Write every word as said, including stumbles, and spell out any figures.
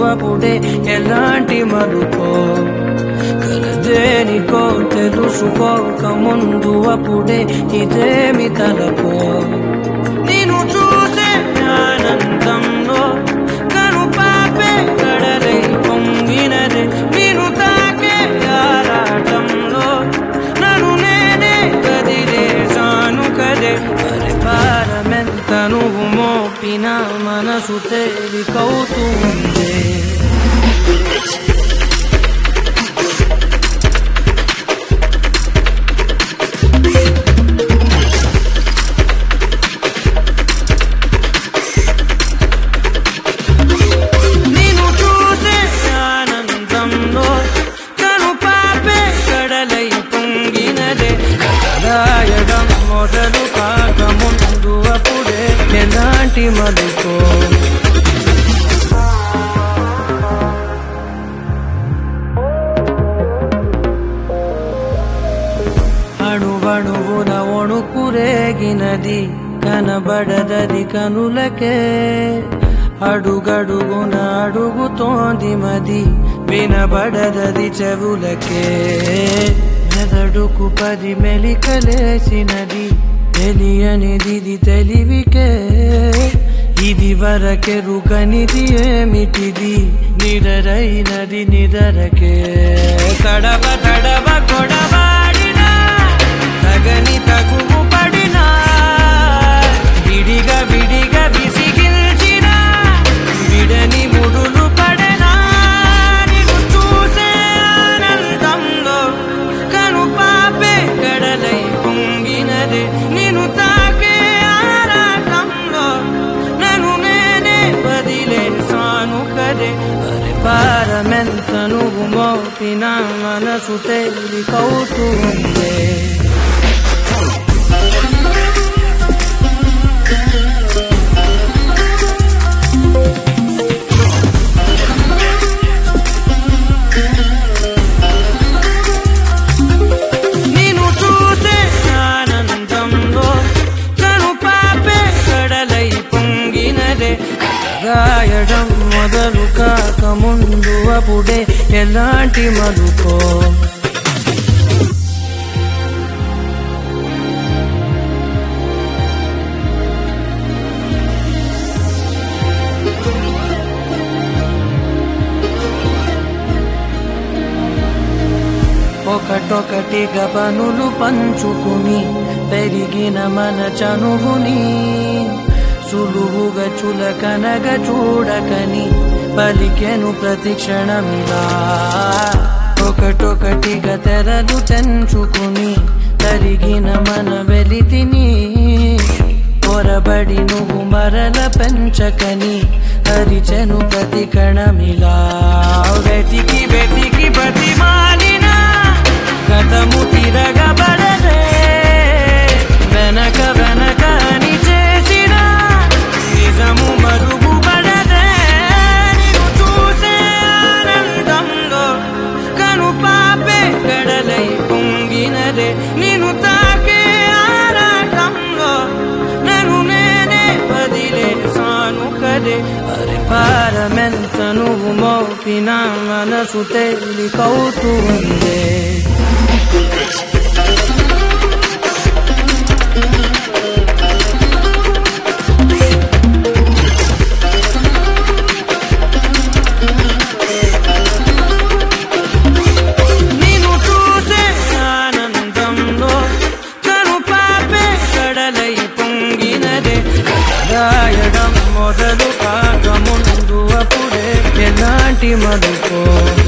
అప్పుడే ఎలాంటి మలుపో కలదేనికో తెలుసుకోక ముందు అప్పుడే ఇదేమి తలపో నేను చూసే ఆనందంలో కను పాపే కడలై పొంగినదే నేను తాకే ఆరాటంలో నన్ను నేనే కదిలేసాను కదే పరిపారమెంత నువ్వు మోపిన మనసు తేలికవుతుంది మొదలు కాక ముందు అప్పుడే ఎలాంటి మలుపో అణువణువున వణుకురేగినది కనబడదది కనులకే అడుగడుగున అడుగుతోంది మది వినబడదది చెవులకే మెదడుకు పది మెలికలేసినది తెలియనిది తెలివికే ఇది వరకెరుకనిది ఏమిటిది నిరరైనది నిదరకే తడవ తడవ కొడవాడినా తగని తగువు పడినా విడిగా విడిగా విసిగిల్చిన విడని ముడులు పడనా నిన్ను చూసే ఆనందంలో కను పాపే కడలై పొంగినదే నేను తాకే ఆరాటంలో నన్ను నేనే వదిలేసాను కదే అరే పారమెంత నువ్వు మోపిన మనసు తేలికవుతుంది గాయడం మొదలు కాక ముందు అప్పుడే ఎలాంటి మలుపో ఒకటొకటిగా పనులు పంచుకుని పెరిగిన మన చనువుని సులువుగా చులకనగా చూడకని పలికెను ప్రతి క్షణమిలా ఒకటొకటిగా తెరలు తెంచుకుని తరిగిన మన వెలితిని పొరబడి నువ్వు మరల పెంచకని హరిచెను ప్రతి కణమిలా వెతికి వెతికి బతిమాలిన కథము తిరగబడదే వెనక వెనక అని చేసిన నిజము మరుగుపడదే నిన్ను చూసే ఆనందంలో కను పాపే కడలై పొంగినదే నిన్ను తాకే ఆరాటంలో నన్ను నేనే వదిలేసాను కదే అరే పారమెంత నువ్వు మోపిన మనసు తేలికవుతుంది గాయడం మొదలు కాక ముందు అప్పుడే ఎలాంటి మలుపో